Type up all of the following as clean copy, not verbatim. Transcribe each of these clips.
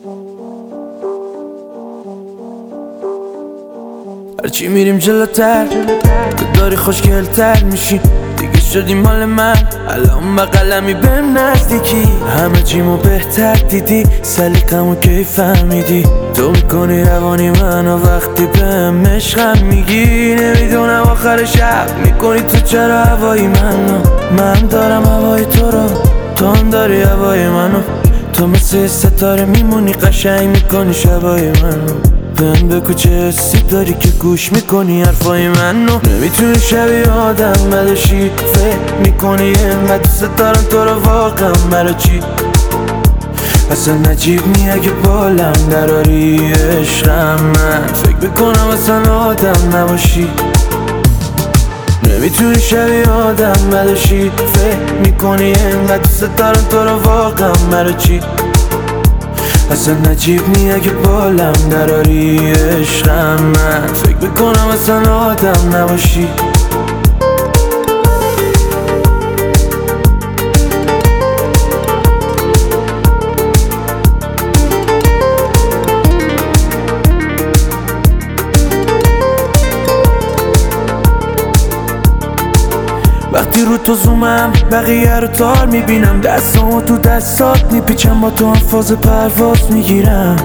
هرچی میریم جلوتر تو داری خوشگلتر میشی، دیگه شدی مال من، الان بغلمی بهم نزدیکی، همه چیمو بهتر دیدی، سلیقمو کی فهمیدی، تو میکنی روانی منو وقتی بهم عشقم میگی، نمیدونم آخر شب میکنی تو چرا هوای منو، من دارم هوای تو رو، تو هم داری هوای منو، تو مثل ستاره میمونی قشنگ میکنی شبای منو، بهم بگو چه حسی داری که گوش میکنی حرفای منو، نمیتونی شبیه آدم بدشی، فکر میکنی اینقدر دوست دارم تو رو واقعا برا چی، اصلا نجیب نی اگه بالم دراری عشقم، من فکر میکنم اصلا آدم نباشی، نمیتونی شبیه آدم بدشی، فکر میکنی اینقدر دوست دارم تو رو واقعا برا چی، اصلا نجیب نی اگه بالم دراری عشقم، من فکر میکنم اصلا آدم نباشی. وقتی رو تو زومم بقیه رو تار میبینم، دستامو تو دستات میپیچم، با تو هم فاز پرواز میگیرم،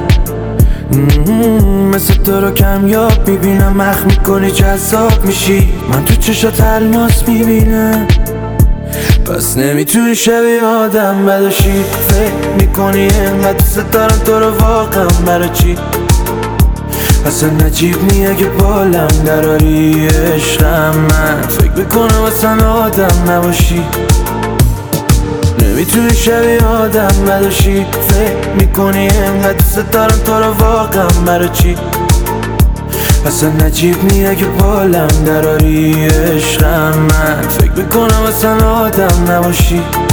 مثل تو رو کمیاب میبینم، مخ میکنی جذاب میشی، من تو چشات الماس میبینم، پس نمیتونی شبیه آدم بدشی، فکر میکنی اینقدر دوست دارم تو رو واقعا برا چی، اصلا نجیب نی اگه بالم دراری عشقم، من فکر میکنم اصلا آدم نباشی، نمیتونی شبیه آدم بدشی، فکر میکنی اینقدر دوست دارم تو رو واقعا برا چی، اصلا نجیب نی اگه بالم دراری عشقم، من فکر میکنم اصلا آدم نباشی.